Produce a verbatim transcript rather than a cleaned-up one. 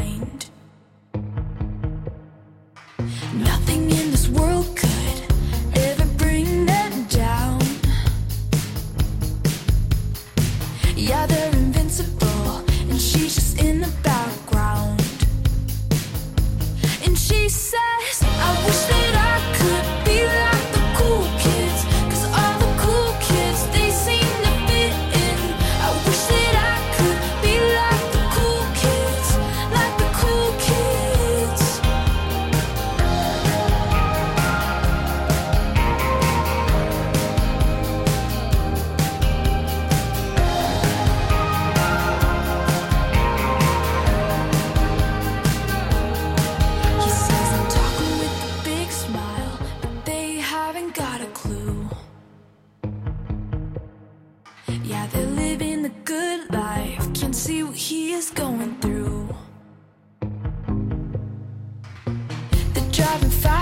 mind. Nothing in this world could ever bring them down. Yeah, they're invincible, and she's just in the background. And she says, I wish that I could be like the cool kids, 'cause all the cool kids, they seem to fit in. I wish that I could be like the cool kids, like the cool kids. He says I'm talking with a big smile, but they haven't got a clue. Yeah, they're living the good life, can't see what he is going through. They're driving fast.